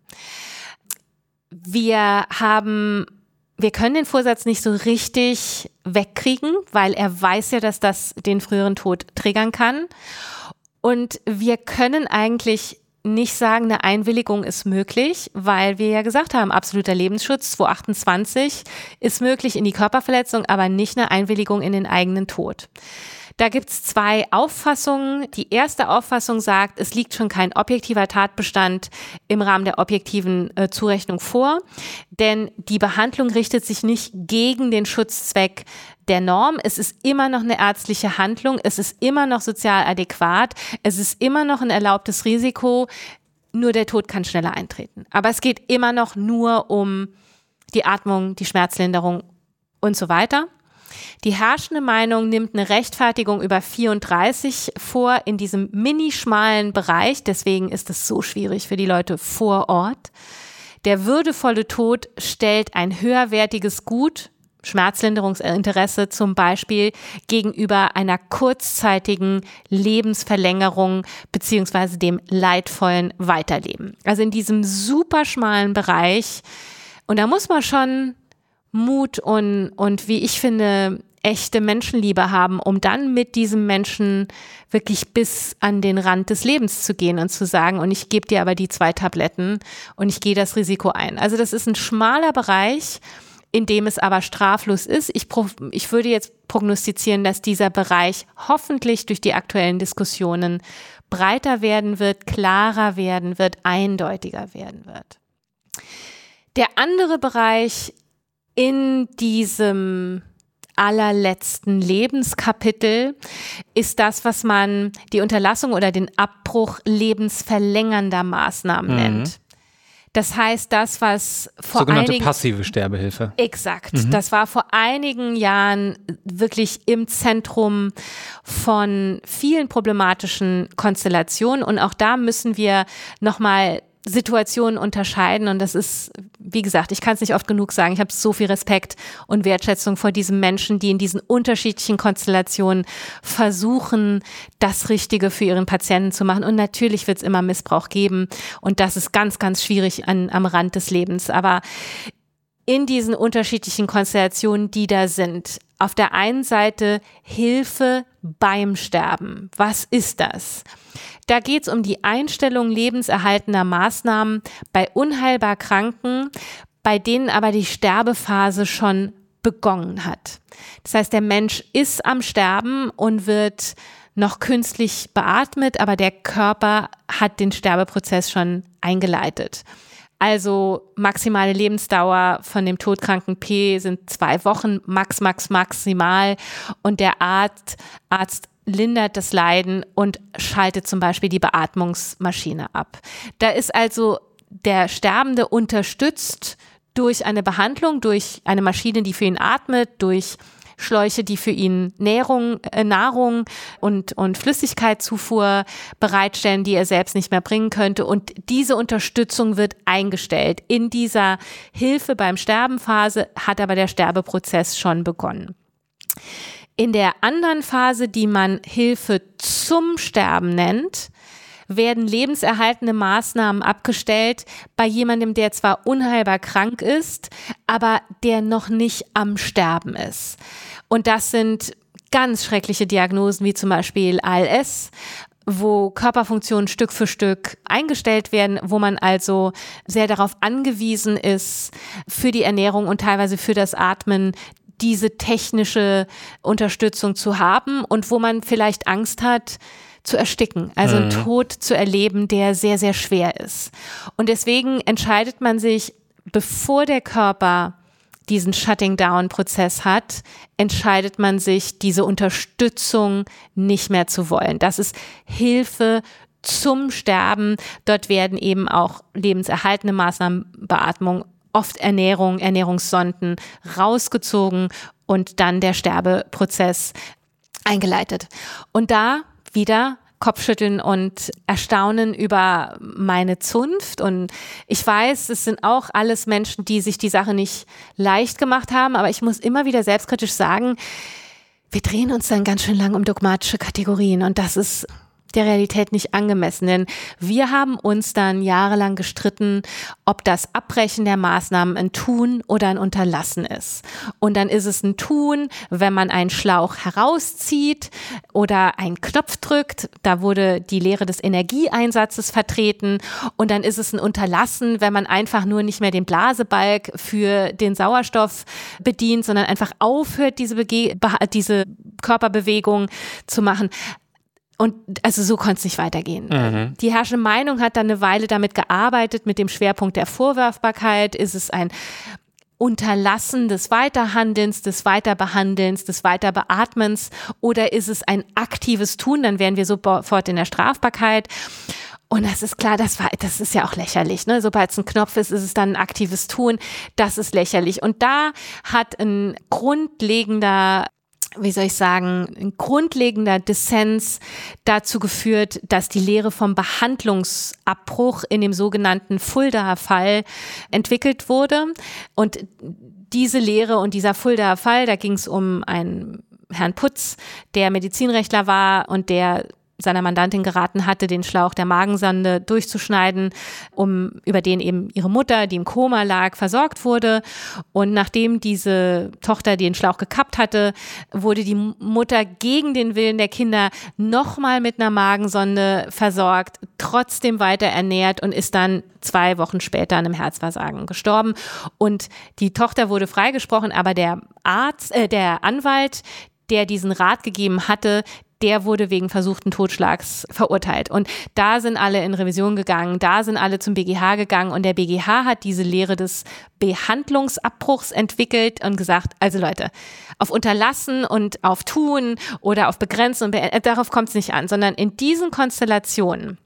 Wir haben Wir können den Vorsatz nicht so richtig wegkriegen, weil er weiß ja, dass das den früheren Tod triggern kann. Und wir können eigentlich nicht sagen, eine Einwilligung ist möglich, weil wir ja gesagt haben, absoluter Lebensschutz, zweihundertachtundzwanzig ist möglich in die Körperverletzung, aber nicht eine Einwilligung in den eigenen Tod. Da gibt's zwei Auffassungen. Die erste Auffassung sagt, es liegt schon kein objektiver Tatbestand im Rahmen der objektiven äh, Zurechnung vor, denn die Behandlung richtet sich nicht gegen den Schutzzweck der Norm. Es ist immer noch eine ärztliche Handlung. Es ist immer noch sozial adäquat. Es ist immer noch ein erlaubtes Risiko. Nur der Tod kann schneller eintreten. Aber es geht immer noch nur um die Atmung, die Schmerzlinderung und so weiter. Die herrschende Meinung nimmt eine Rechtfertigung über vierunddreißig vor in diesem mini-schmalen Bereich. Deswegen ist es so schwierig für die Leute vor Ort. Der würdevolle Tod stellt ein höherwertiges Gut, Schmerzlinderungsinteresse zum Beispiel, gegenüber einer kurzzeitigen Lebensverlängerung beziehungsweise dem leidvollen Weiterleben. Also in diesem super schmalen Bereich. Und da muss man schon Mut und, und wie ich finde, echte Menschenliebe haben, um dann mit diesem Menschen wirklich bis an den Rand des Lebens zu gehen und zu sagen, und ich gebe dir aber die zwei Tabletten und ich gehe das Risiko ein. Also das ist ein schmaler Bereich, in dem es aber straflos ist. Ich, ich würde jetzt prognostizieren, dass dieser Bereich hoffentlich durch die aktuellen Diskussionen breiter werden wird, klarer werden wird, eindeutiger werden wird. Der andere Bereich in diesem allerletzten Lebenskapitel ist das, was man die Unterlassung oder den Abbruch lebensverlängernder Maßnahmen mhm. nennt. Das heißt, das, was vor sogenannte einigen, passive Sterbehilfe. Exakt. Mhm. Das war vor einigen Jahren wirklich im Zentrum von vielen problematischen Konstellationen. Und auch da müssen wir nochmal Situationen unterscheiden. Und das ist, wie gesagt, ich kann es nicht oft genug sagen, ich habe so viel Respekt und Wertschätzung vor diesen Menschen, die in diesen unterschiedlichen Konstellationen versuchen, das Richtige für ihren Patienten zu machen. Und natürlich wird es immer Missbrauch geben. Und das ist ganz, ganz schwierig an, am Rand des Lebens. Aber in diesen unterschiedlichen Konstellationen, die da sind, auf der einen Seite Hilfe beim Sterben. Was ist das? Da geht es um die Einstellung lebenserhaltender Maßnahmen bei unheilbar Kranken, bei denen aber die Sterbephase schon begonnen hat. Das heißt, der Mensch ist am Sterben und wird noch künstlich beatmet, aber der Körper hat den Sterbeprozess schon eingeleitet. Also maximale Lebensdauer von dem todkranken P sind zwei Wochen, max, max, maximal. Und der Arzt, Arzt lindert das Leiden und schaltet zum Beispiel die Beatmungsmaschine ab. Da ist also der Sterbende unterstützt durch eine Behandlung, durch eine Maschine, die für ihn atmet, durch Schläuche, die für ihn Nährung, äh, Nahrung und, und Flüssigkeitszufuhr bereitstellen, die er selbst nicht mehr bringen könnte. Und diese Unterstützung wird eingestellt. In dieser Hilfe beim Sterbenphase hat aber der Sterbeprozess schon begonnen. In der anderen Phase, die man Hilfe zum Sterben nennt, werden lebenserhaltende Maßnahmen abgestellt bei jemandem, der zwar unheilbar krank ist, aber der noch nicht am Sterben ist. Und das sind ganz schreckliche Diagnosen wie zum Beispiel A L S, wo Körperfunktionen Stück für Stück eingestellt werden, wo man also sehr darauf angewiesen ist, für die Ernährung und teilweise für das Atmen diese technische Unterstützung zu haben und wo man vielleicht Angst hat, zu ersticken, also einen mhm. Tod zu erleben, der sehr, sehr schwer ist. Und deswegen entscheidet man sich, bevor der Körper diesen Shutting-Down-Prozess hat, entscheidet man sich, diese Unterstützung nicht mehr zu wollen. Das ist Hilfe zum Sterben. Dort werden eben auch lebenserhaltende Maßnahmen, Beatmung, oft Ernährung, Ernährungssonden rausgezogen und dann der Sterbeprozess eingeleitet. Und da wieder Kopfschütteln und Erstaunen über meine Zunft. Und ich weiß, es sind auch alles Menschen, die sich die Sache nicht leicht gemacht haben, aber ich muss immer wieder selbstkritisch sagen, wir drehen uns dann ganz schön lang um dogmatische Kategorien und das ist der Realität nicht angemessen, denn wir haben uns dann jahrelang gestritten, ob das Abbrechen der Maßnahmen ein Tun oder ein Unterlassen ist. Und dann ist es ein Tun, wenn man einen Schlauch herauszieht oder einen Knopf drückt, da wurde die Lehre des Energieeinsatzes vertreten und dann ist es ein Unterlassen, wenn man einfach nur nicht mehr den Blasebalg für den Sauerstoff bedient, sondern einfach aufhört, diese, Bege- diese Körperbewegung zu machen. Und also so konnte es nicht weitergehen. Mhm. Die herrschende Meinung hat dann eine Weile damit gearbeitet, mit dem Schwerpunkt der Vorwerfbarkeit. Ist es ein Unterlassen des Weiterhandelns, des Weiterbehandelns, des Weiterbeatmens oder ist es ein aktives Tun, dann wären wir sofort in der Strafbarkeit. Und das ist klar, das war, das ist ja auch lächerlich, ne? Sobald es ein Knopf ist, ist es dann ein aktives Tun. Das ist lächerlich. Und da hat ein grundlegender wie soll ich sagen, ein grundlegender Dissens dazu geführt, dass die Lehre vom Behandlungsabbruch in dem sogenannten Fuldaer Fall entwickelt wurde. Und diese Lehre und dieser Fuldaer Fall, da ging es um einen Herrn Putz, der Medizinrechtler war und der seiner Mandantin geraten hatte, den Schlauch der Magensonde durchzuschneiden, um über den eben ihre Mutter, die im Koma lag, versorgt wurde. Und nachdem diese Tochter den Schlauch gekappt hatte, wurde die Mutter gegen den Willen der Kinder nochmal mit einer Magensonde versorgt, trotzdem weiter ernährt und ist dann zwei Wochen später an einem Herzversagen gestorben. Und die Tochter wurde freigesprochen, aber der Arzt, äh, der Anwalt, der diesen Rat gegeben hatte, der wurde wegen versuchten Totschlags verurteilt. Und da sind alle in Revision gegangen, da sind alle zum B G H gegangen und der B G H hat diese Lehre des Behandlungsabbruchs entwickelt und gesagt, also Leute, auf Unterlassen und auf Tun oder auf Begrenzen, und Be- darauf kommt es nicht an, sondern in diesen Konstellationen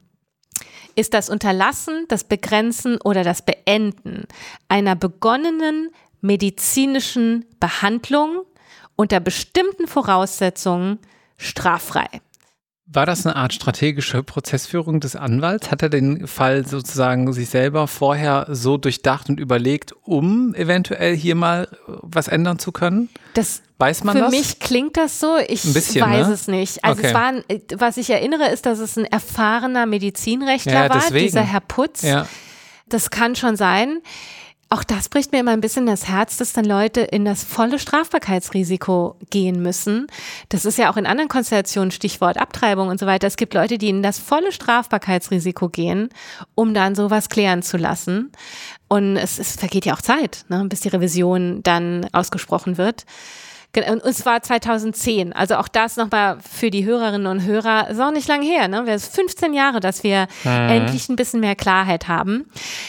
ist das Unterlassen, das Begrenzen oder das Beenden einer begonnenen medizinischen Behandlung unter bestimmten Voraussetzungen straffrei. War das eine Art strategische Prozessführung des Anwalts? Hat er den Fall sozusagen sich selber vorher so durchdacht und überlegt, um eventuell hier mal was ändern zu können? Das Weiß man Für das? mich klingt das so, ich Ein bisschen, weiß ne? es nicht. Also Okay. es war, ein, was ich erinnere, ist, dass es ein erfahrener Medizinrechtler Ja, war, deswegen. dieser Herr Putz. Ja. Das kann schon sein. Auch das bricht mir immer ein bisschen das Herz, dass dann Leute in das volle Strafbarkeitsrisiko gehen müssen. Das ist ja auch in anderen Konstellationen, Stichwort Abtreibung und so weiter. Es gibt Leute, die in das volle Strafbarkeitsrisiko gehen, um dann sowas klären zu lassen. Und es, es vergeht ja auch Zeit, ne, bis die Revision dann ausgesprochen wird. Und es war zweitausendzehn, also auch das nochmal für die Hörerinnen und Hörer, ist auch nicht lang her, ne? Es ist fünfzehn Jahre, dass wir mhm. endlich ein bisschen mehr Klarheit haben.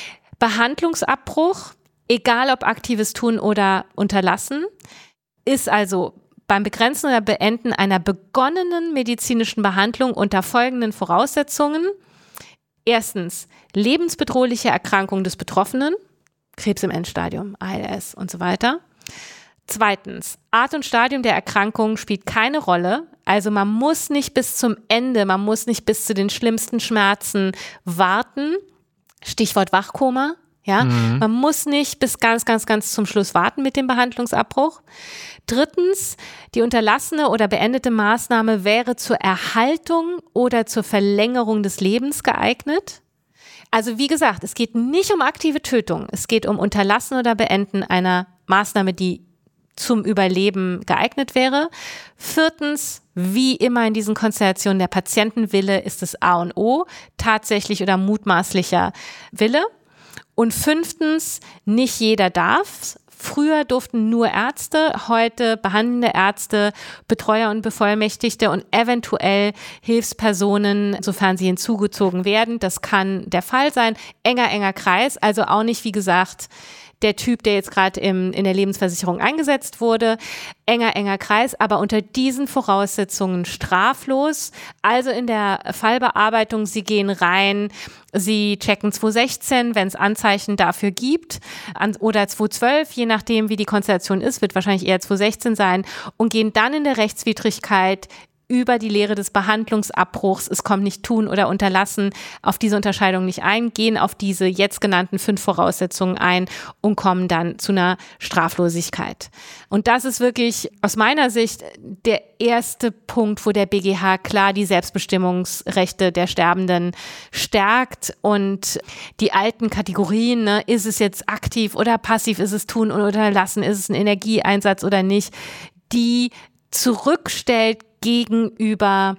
Behandlungsabbruch, egal ob aktives Tun oder Unterlassen, ist also beim Begrenzen oder Beenden einer begonnenen medizinischen Behandlung unter folgenden Voraussetzungen. Erstens, lebensbedrohliche Erkrankung des Betroffenen, Krebs im Endstadium, A L S und so weiter. Zweitens, Art und Stadium der Erkrankung spielt keine Rolle. Also man muss nicht bis zum Ende, man muss nicht bis zu den schlimmsten Schmerzen warten. Stichwort Wachkoma. Ja, mhm. Man muss nicht bis ganz, ganz, ganz zum Schluss warten mit dem Behandlungsabbruch. Drittens, die unterlassene oder beendete Maßnahme wäre zur Erhaltung oder zur Verlängerung des Lebens geeignet. Also wie gesagt, es geht nicht um aktive Tötung. Es geht um Unterlassen oder Beenden einer Maßnahme, die zum Überleben geeignet wäre. Viertens, wie immer in diesen Konstellationen, der Patientenwille ist das A und O, tatsächlich oder mutmaßlicher Wille. Und fünftens, nicht jeder darf. Früher durften nur Ärzte, heute behandelnde Ärzte, Betreuer und Bevollmächtigte und eventuell Hilfspersonen, sofern sie hinzugezogen werden. Das kann der Fall sein. Enger, enger Kreis, also auch nicht, wie gesagt, der Typ, der jetzt gerade in der Lebensversicherung eingesetzt wurde. Enger, enger Kreis, aber unter diesen Voraussetzungen straflos. Also in der Fallbearbeitung, Sie gehen rein, Sie checken zweihundertsechzehn, wenn es Anzeichen dafür gibt, an, oder zweihundertzwölf, je nachdem, wie die Konstellation ist, wird wahrscheinlich eher zweihundertsechzehn sein, und gehen dann in der Rechtswidrigkeit über die Lehre des Behandlungsabbruchs, es kommt nicht tun oder unterlassen, auf diese Unterscheidung nicht ein, gehen auf diese jetzt genannten fünf Voraussetzungen ein und kommen dann zu einer Straflosigkeit. Und das ist wirklich aus meiner Sicht der erste Punkt, wo der B G H klar die Selbstbestimmungsrechte der Sterbenden stärkt und die alten Kategorien, ne, ist es jetzt aktiv oder passiv, ist es tun oder unterlassen, ist es ein Energieeinsatz oder nicht, die zurückstellt gegenüber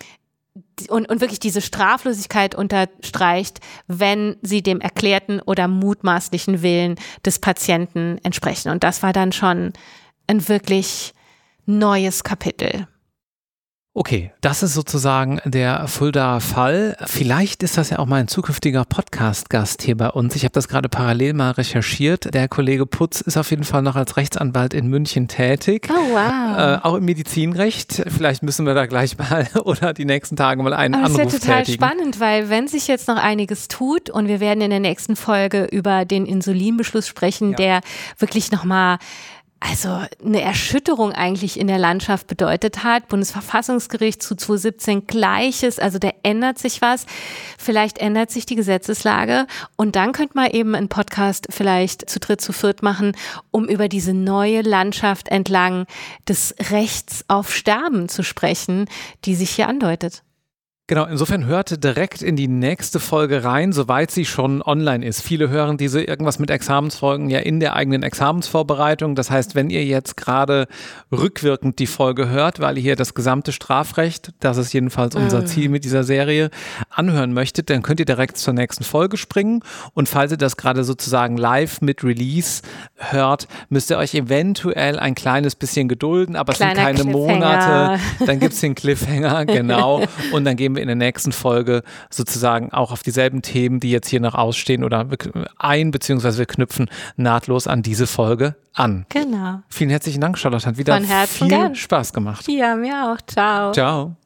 und, und wirklich diese Straflosigkeit unterstreicht, wenn sie dem erklärten oder mutmaßlichen Willen des Patienten entsprechen. Und das war dann schon ein wirklich neues Kapitel. Okay, das ist sozusagen der Fuldaer Fall. Vielleicht ist das ja auch mal ein zukünftiger Podcast-Gast hier bei uns. Ich habe das gerade parallel mal recherchiert. Der Kollege Putz ist auf jeden Fall noch als Rechtsanwalt in München tätig. Oh, wow. Äh, auch im Medizinrecht. Vielleicht müssen wir da gleich mal oder die nächsten Tage mal einen Aber Anruf tätigen. Das ist ja total spannend, weil wenn sich jetzt noch einiges tut und wir werden in der nächsten Folge über den Insulinbeschluss sprechen, ja. der wirklich nochmal also eine Erschütterung eigentlich in der Landschaft bedeutet hat. Bundesverfassungsgericht zu zweitausendsiebzehn Gleiches, also da ändert sich was. Vielleicht ändert sich die Gesetzeslage und dann könnte man eben einen Podcast vielleicht zu dritt, zu viert machen, um über diese neue Landschaft entlang des Rechts auf Sterben zu sprechen, die sich hier andeutet. Genau, insofern hört direkt in die nächste Folge rein, soweit sie schon online ist. Viele hören diese irgendwas mit Examensfolgen ja in der eigenen Examensvorbereitung. Das heißt, wenn ihr jetzt gerade rückwirkend die Folge hört, weil ihr hier das gesamte Strafrecht, das ist jedenfalls unser mm. Ziel mit dieser Serie, anhören möchtet, dann könnt ihr direkt zur nächsten Folge springen. Und falls ihr das gerade sozusagen live mit Release hört, müsst ihr euch eventuell ein kleines bisschen gedulden, aber es sind keine Monate. Dann gibt es den Cliffhanger, genau. Und dann gehen wir in der nächsten Folge sozusagen auch auf dieselben Themen, die jetzt hier noch ausstehen oder ein, beziehungsweise wir knüpfen nahtlos an diese Folge an. Genau. Vielen herzlichen Dank, Charlotte. Hat wieder viel gern. Spaß gemacht. Ja, mir auch. Ciao. Ciao.